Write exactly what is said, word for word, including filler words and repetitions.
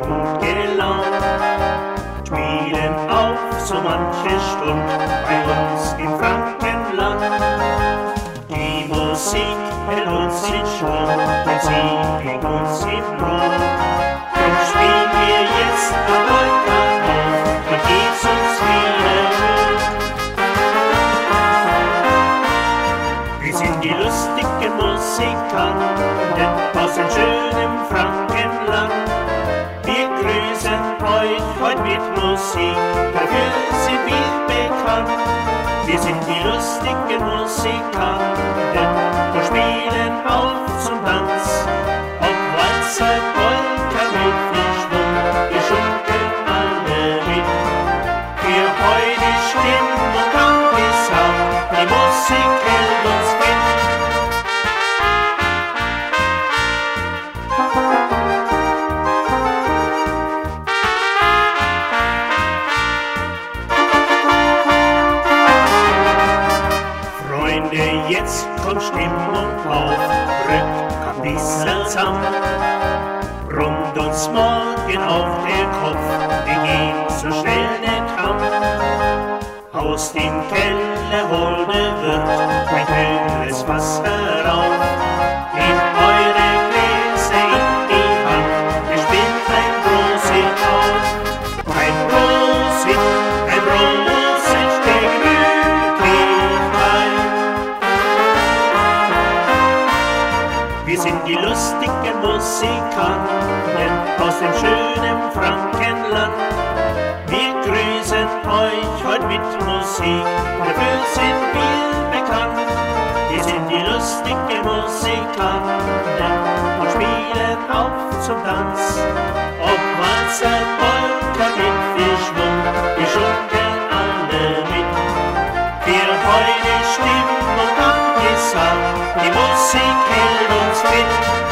gut gelaunt, spielen auf so manche Stund bei uns im Frankenland. Die Musik hält uns in Schwung, denn sie bringt uns in Ruhe. Drum spielen wir jetzt am Balkan auf, dann geht's uns wieder gut. Wir sind die lustigen Musikanten aus dem schönen Frankenland. Wir grüßen euch heute mit Musik, dafür sind wir bekannt. Wir sind die lustigen Musikanten, wir spielen auf zum Tanz. Ob Walzer, Polka mit viel Schwung, wir schunkeln alle mit. Für heute Stimmung angesagt, die Musik hält uns fit. Jetzt kommt Stimmung auf, rückt ein bisschen zusammen, brummt uns morgen auf den Kopf, wir gehen so schnell nicht kann. Aus dem Keller holt der Wirt ein kühles Wasser auf, nehmt eure Gläser in die Hand, wir spielen ein Prosit auf. Ein Prosit, ein Prosit, der Glücklichkeit. Wir sind die lustigen Musikanten aus dem schönen Frankenland. Wir grüßen euch heute mit Musik, dafür sind wir bekannt. Wir sind die lustigen Musikanten und spielen auf zum Tanz. Ob Walzer, Polka mit viel Schwung, wir schunkeln alle mit. Für heute Stimmung angesagt, die Musik hält uns fit.